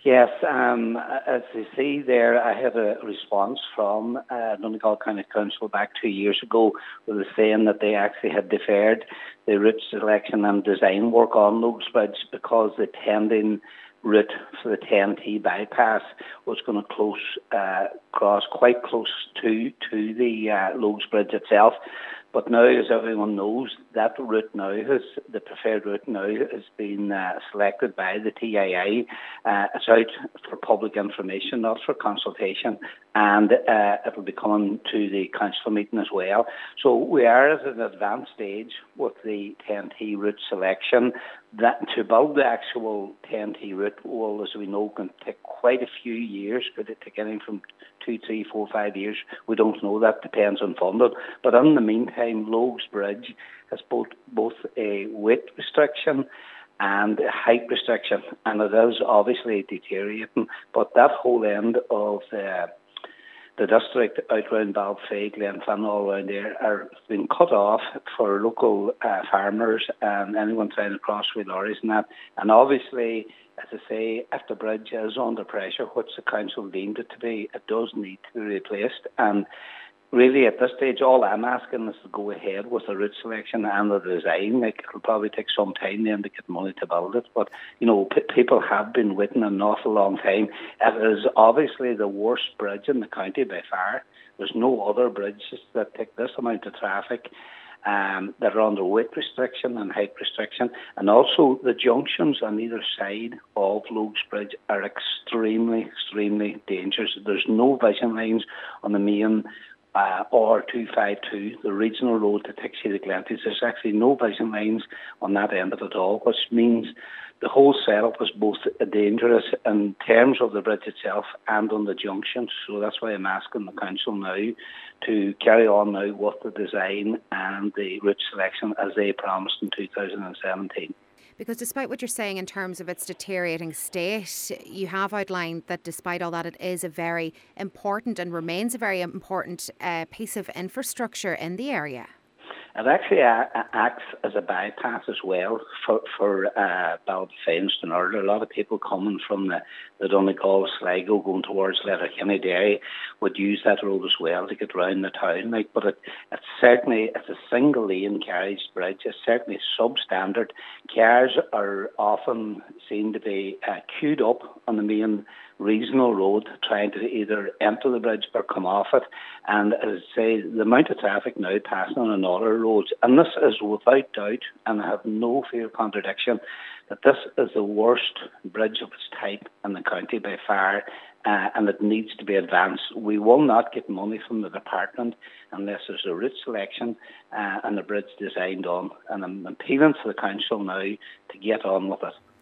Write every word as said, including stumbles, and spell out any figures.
Yes, um, as you see there, I had a response from uh, Donegal County Council back two years ago with saying that they actually had deferred the route selection and design work on Logues Bridge because the tending route for the T N T bypass was going to close uh, cross quite close to to the uh, Logues Bridge itself. But now, as everyone knows, that route now has, the preferred route now has been uh, selected by the T I I. Uh, it's out for public information, not for consultation, and uh, it will be coming to the council meeting as well. So we are at an advanced stage with the T N T route selection. That to build the actual T N T route will, as we know, can take quite a few years. Could it take anything from two, three, four, five years? We don't know. That depends on funding. But in the meantime, Logues Bridge has both both a weight restriction and a height restriction, and it is obviously deteriorating. But that whole end of the the district out around Balfay, Glenfin, all around there are being cut off for local uh, farmers and anyone trying to cross with lorries and that. And obviously, as I say, if the bridge is under pressure, which the council deemed it to be, it does need to be replaced. And really, at this stage, all I'm asking is to go ahead with the route selection and the design. Like, it'll probably take some time then to get money to build it. But, you know, p- people have been waiting an awful long time. It is obviously the worst bridge in the county by far. There's no other bridges that take this amount of traffic um, that are under weight restriction and height restriction. And also the junctions on either side of Logues Bridge are extremely, extremely dangerous. There's no vision lines on the main Uh, or two five two, the regional road that takes you to Glenties. There's actually no vision lines on that end of it all, which means the whole setup is both dangerous in terms of the bridge itself and on the junctions. So that's why I'm asking the council now to carry on now with the design and the route selection as they promised in two thousand seventeen. Because despite what you're saying in terms of its deteriorating state, you have outlined that despite all that, it is a very important and remains a very important uh, piece of infrastructure in the area. It actually uh, acts as a bypass as well for, for uh, Balfay and Stranraer. A lot of people coming from the, the Donegal, Sligo, going towards Letterkenny Derry would use that road as well to get round the town. Like, but it, it's certainly it's a single lane carriage bridge. It's certainly substandard. Cars are often seen to be uh, queued up on the main regional road trying to either enter the bridge or come off it. And as I say, the amount of traffic now passing on other roads, and this is without doubt, and I have no fear of contradiction, that this is the worst bridge of its type in the county by far, uh, and it needs to be advanced. We will not get money from the department unless there's a route selection uh, and the bridge designed on. And I'm appealing to the council now to get on with it.